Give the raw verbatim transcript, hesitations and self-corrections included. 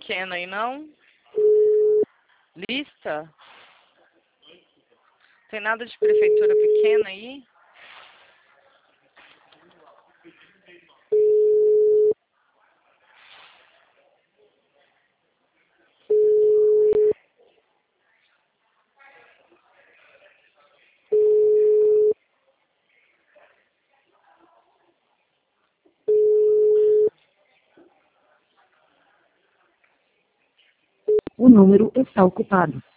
pequena aí, não? Lista? Tem nada de prefeitura pequena aí? O número está ocupado.